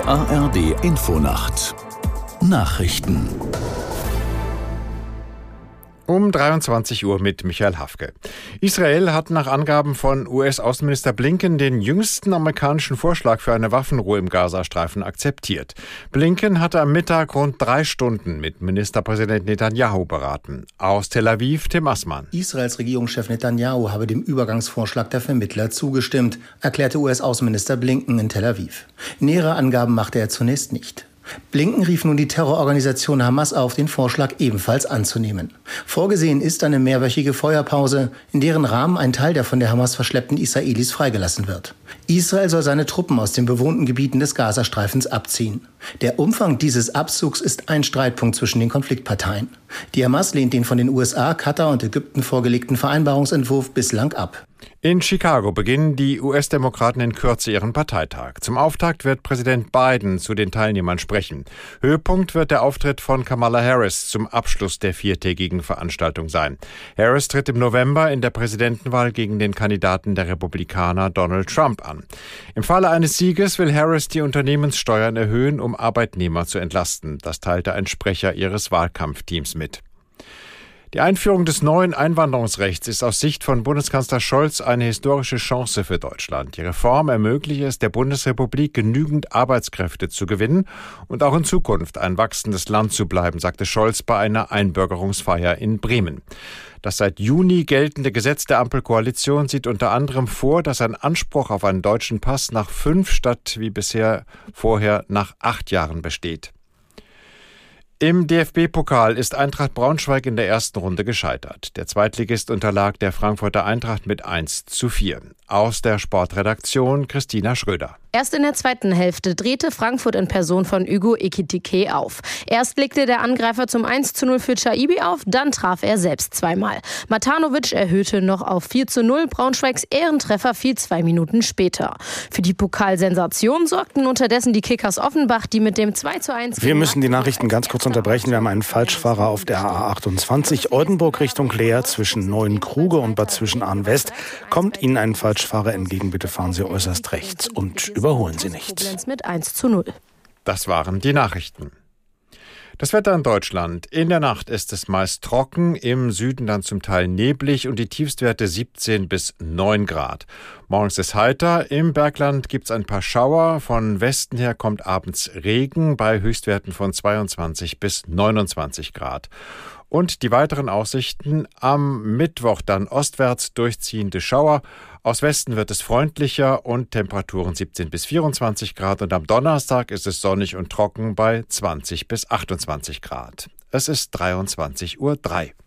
Die ARD Infonacht Nachrichten um 23 Uhr mit Michael Hafke. Israel hat nach Angaben von US-Außenminister Blinken den jüngsten amerikanischen Vorschlag für eine Waffenruhe im Gazastreifen akzeptiert. Blinken hatte am Mittag rund 3 Stunden mit Ministerpräsident Netanyahu beraten. Aus Tel Aviv Tim Assmann. Israels Regierungschef Netanyahu habe dem Übergangsvorschlag der Vermittler zugestimmt, erklärte US-Außenminister Blinken in Tel Aviv. Nähere Angaben machte er zunächst nicht. Blinken rief nun die Terrororganisation Hamas auf, den Vorschlag ebenfalls anzunehmen. Vorgesehen ist eine mehrwöchige Feuerpause, in deren Rahmen ein Teil der von der Hamas verschleppten Israelis freigelassen wird. Israel soll seine Truppen aus den bewohnten Gebieten des Gazastreifens abziehen. Der Umfang dieses Abzugs ist ein Streitpunkt zwischen den Konfliktparteien. Die Hamas lehnt den von den USA, Katar und Ägypten vorgelegten Vereinbarungsentwurf bislang ab. In Chicago beginnen die US-Demokraten in Kürze ihren Parteitag. Zum Auftakt wird Präsident Biden zu den Teilnehmern sprechen. Höhepunkt wird der Auftritt von Kamala Harris zum Abschluss der 4-tägigen Veranstaltung sein. Harris tritt im November in der Präsidentenwahl gegen den Kandidaten der Republikaner Donald Trump an. Im Falle eines Sieges will Harris die Unternehmenssteuern erhöhen, um Arbeitnehmer zu entlasten. Das teilte ein Sprecher ihres Wahlkampfteams mit. Die Einführung des neuen Einwanderungsrechts ist aus Sicht von Bundeskanzler Scholz eine historische Chance für Deutschland. Die Reform ermöglicht es der Bundesrepublik, genügend Arbeitskräfte zu gewinnen und auch in Zukunft ein wachsendes Land zu bleiben, sagte Scholz bei einer Einbürgerungsfeier in Bremen. Das seit Juni geltende Gesetz der Ampelkoalition sieht unter anderem vor, dass ein Anspruch auf einen deutschen Pass nach 5 statt wie bisher vorher nach 8 Jahren besteht. Im DFB-Pokal ist Eintracht Braunschweig in der ersten Runde gescheitert. Der Zweitligist unterlag der Frankfurter Eintracht mit 1:4. Aus der Sportredaktion Christina Schröder. Erst in der zweiten Hälfte drehte Frankfurt in Person von Hugo Ekitike auf. Erst legte der Angreifer zum 1:0 für Chaibi auf, dann traf er selbst zweimal. Matanovic erhöhte noch auf 4:0, Braunschweigs Ehrentreffer fiel 2 Minuten später. Für die Pokalsensation sorgten unterdessen die Kickers Offenbach, die mit dem 2:1... Wir müssen die Nachrichten ganz kurz unterbrechen. Wir haben einen Falschfahrer auf der A28 Oldenburg Richtung Leer zwischen Neuenkruge und Bad Zwischenahn-West. Kommt Ihnen ein Falschfahrer entgegen, bitte fahren Sie äußerst rechts und überholen Sie nicht. Mit 1:0. Das waren die Nachrichten. Das Wetter in Deutschland. In der Nacht ist es meist trocken, im Süden dann zum Teil neblig und die Tiefstwerte 17 bis 9 Grad. Morgens ist heiter, im Bergland gibt es ein paar Schauer, von Westen her kommt abends Regen bei Höchstwerten von 22 bis 29 Grad. Und die weiteren Aussichten: am Mittwoch dann ostwärts durchziehende Schauer. Aus Westen wird es freundlicher und Temperaturen 17 bis 24 Grad. Und am Donnerstag ist es sonnig und trocken bei 20 bis 28 Grad. Es ist 23:03 Uhr.